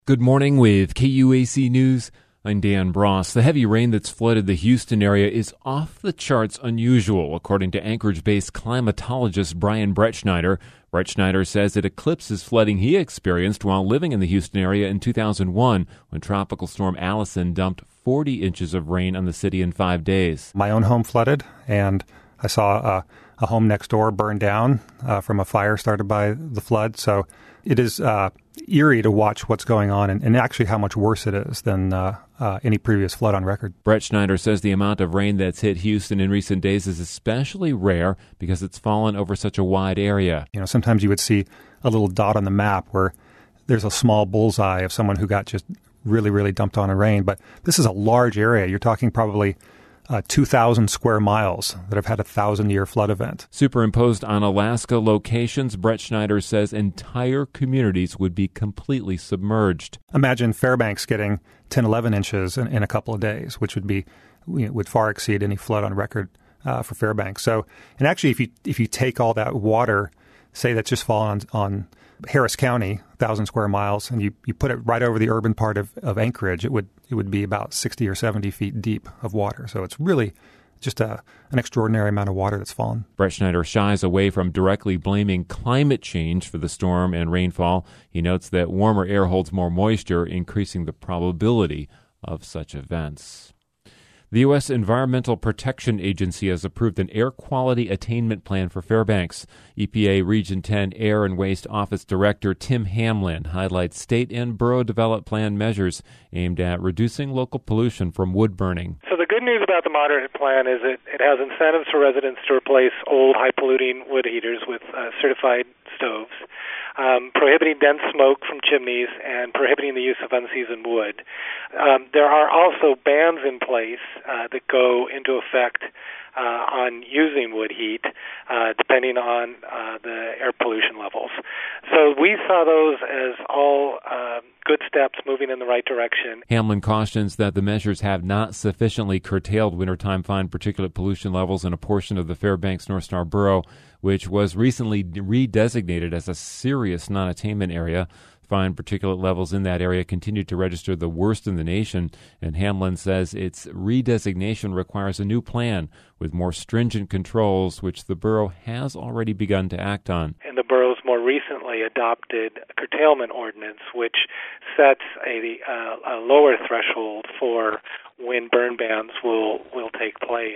Good morning with KUAC News. I'm Dan Bross. The heavy rain that's flooded the Houston area is off the charts unusual, according to Anchorage-based climatologist Brian Bretschneider. Bretschneider says it eclipses flooding he experienced while living in the Houston area in 2001 when Tropical Storm Allison dumped 40 inches of rain on the city in 5 days. My own home flooded, and I saw a home next door burn down from a fire started by the flood. So it is eerie to watch what's going on and actually how much worse it is than any previous flood on record. Bretschneider says the amount of rain that's hit Houston in recent days is especially rare because it's fallen over such a wide area. You know, sometimes you would see a little dot on the map where there's a small bullseye of someone who got just really, really dumped on in rain. But this is a large area. You're talking probably 2,000 square miles that have had a 1,000-year flood event. Superimposed on Alaska locations, Bretschneider says entire communities would be completely submerged. Imagine Fairbanks getting 10, 11 inches in a couple of days, which would far exceed any flood on record for Fairbanks. So, and actually, if you take all that water, say that's just fallen on Harris County, 1,000 square miles, and you put it right over the urban part of Anchorage, it would be about 60 or 70 feet deep of water. So it's really just an extraordinary amount of water that's fallen. Bretschneider shies away from directly blaming climate change for the storm and rainfall. He notes that warmer air holds more moisture, increasing the probability of such events. The U.S. Environmental Protection Agency has approved an air quality attainment plan for Fairbanks. EPA Region 10 Air and Waste Office Director Tim Hamlin highlights state and borough-developed plan measures aimed at reducing local pollution from wood burning. So the good news about the moderate plan is it has incentives for residents to replace old, high-polluting wood heaters with certified stoves, prohibiting dense smoke from chimneys, and prohibiting the use of unseasoned wood. There are also bans in place that go into effect on using wood heat, depending on the air pollution levels. So we saw those as all good steps moving in the right direction. Hamlin cautions that the measures have not sufficiently curtailed wintertime fine particulate pollution levels in a portion of the Fairbanks North Star Borough, which was recently redesignated as a serious non-attainment area. Fine particulate levels in that area continue to register the worst in the nation, and Hamlin says its redesignation requires a new plan with more stringent controls, which the borough has already begun to act on. And the borough's more recently adopted a curtailment ordinance, which sets a lower threshold for when burn bans will take place,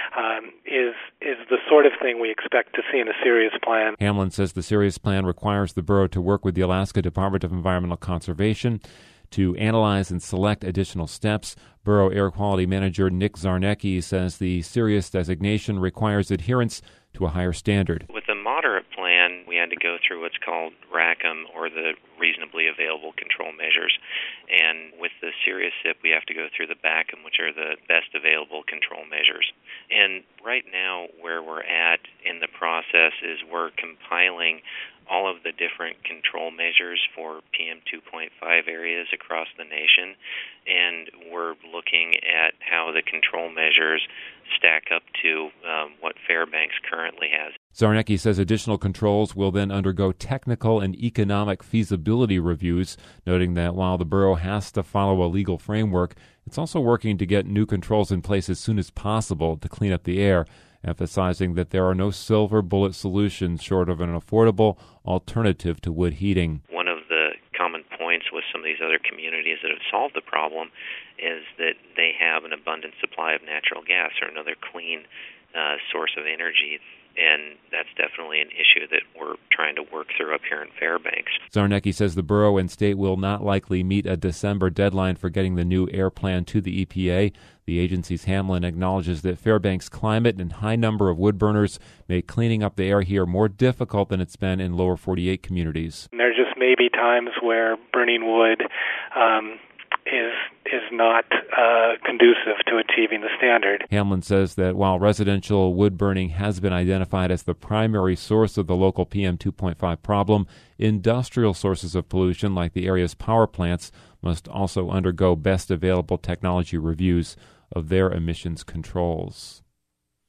is the sort of thing we expect to see in a serious plan. Hamlin says the serious plan requires the borough to work with the Alaska Department of Environmental Conservation to analyze and select additional steps. Borough Air Quality Manager Nick Zarnecki says the serious designation requires adherence to a higher standard. With the moderate plan, we had to go through what's called RACM, or the Reasonably Available Control Measures. And with the serious SIP, we have to go through the BACM, which are the Best Available Control Measures. And right now, where we're at in the process is we're compiling all of the different control measures for PM 2.5 areas across the nation, and we're looking at how the control measures stack up to what Fairbanks currently has. Zarnecki says additional controls will then undergo technical and economic feasibility reviews, noting that while the borough has to follow a legal framework, it's also working to get new controls in place as soon as possible to clean up the air, emphasizing that there are no silver bullet solutions short of an affordable alternative to wood heating. One of the common points with some of these other communities that have solved the problem is that they have an abundant supply of natural gas or another clean source of energy, and that's definitely an issue that we're trying to work through up here in Fairbanks. Zarnecki says the borough and state will not likely meet a December deadline for getting the new air plan to the EPA. The agency's Hamlin acknowledges that Fairbanks' climate and high number of wood burners make cleaning up the air here more difficult than it's been in lower 48 communities. There just may be times where burning wood is not conducive to achieving the standard. Hamlin says that while residential wood burning has been identified as the primary source of the local PM 2.5 problem, industrial sources of pollution like the area's power plants must also undergo best available technology reviews of their emissions controls.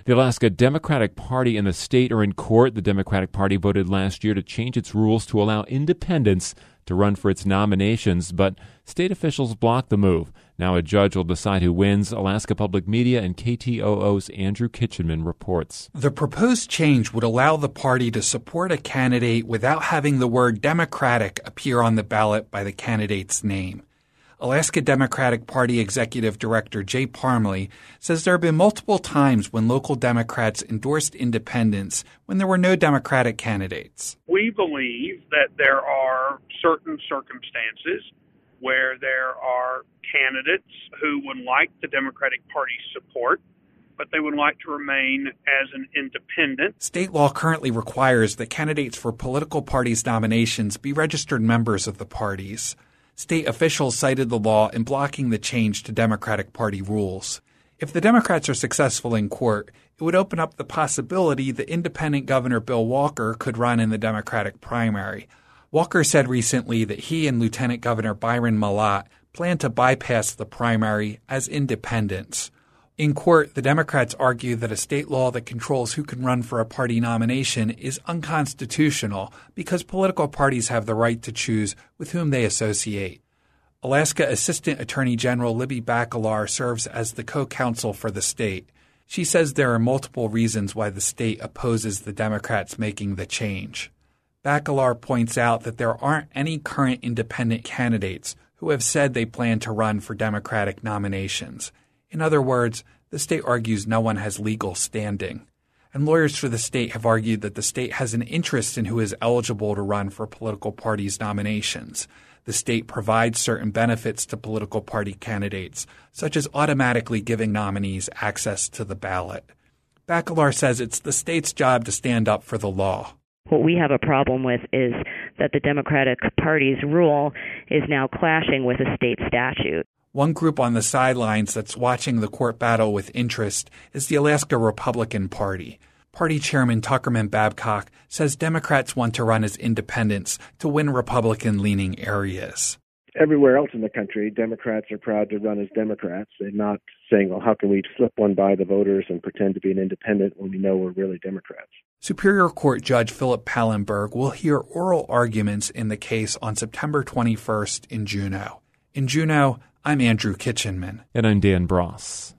The Alaska Democratic Party and the state are in court. The Democratic Party voted last year to change its rules to allow independents to run for its nominations, but state officials blocked the move. Now a judge will decide who wins. Alaska Public Media and KTOO's Andrew Kitchenman reports. The proposed change would allow the party to support a candidate without having the word Democratic appear on the ballot by the candidate's name. Alaska Democratic Party Executive Director Jay Parmley says there have been multiple times when local Democrats endorsed independents when there were no Democratic candidates. We believe that there are certain circumstances where there are candidates who would like the Democratic Party's support, but they would like to remain as an independent. State law currently requires that candidates for political parties' nominations be registered members of the parties. State officials cited the law in blocking the change to Democratic Party rules. If the Democrats are successful in court, it would open up the possibility that independent Governor Bill Walker could run in the Democratic primary. Walker said recently that he and Lieutenant Governor Byron Malat plan to bypass the primary as independents. In court, the Democrats argue that a state law that controls who can run for a party nomination is unconstitutional because political parties have the right to choose with whom they associate. Alaska Assistant Attorney General Libby Bacalar serves as the co-counsel for the state. She says there are multiple reasons why the state opposes the Democrats making the change. Bacalar points out that there aren't any current independent candidates who have said they plan to run for Democratic nominations. In other words, the state argues no one has legal standing. And lawyers for the state have argued that the state has an interest in who is eligible to run for political parties' nominations. The state provides certain benefits to political party candidates, such as automatically giving nominees access to the ballot. Bacalar says it's the state's job to stand up for the law. What we have a problem with is that the Democratic Party's rule is now clashing with a state statute. One group on the sidelines that's watching the court battle with interest is the Alaska Republican Party. Party Chairman Tuckerman Babcock says Democrats want to run as independents to win Republican-leaning areas. Everywhere else in the country, Democrats are proud to run as Democrats. They're not saying, well, how can we slip one by the voters and pretend to be an independent when we know we're really Democrats? Superior Court Judge Philip Pallenberg will hear oral arguments in the case on September 21st in Juneau. In Juneau, I'm Andrew Kitchenman. And I'm Dan Bross.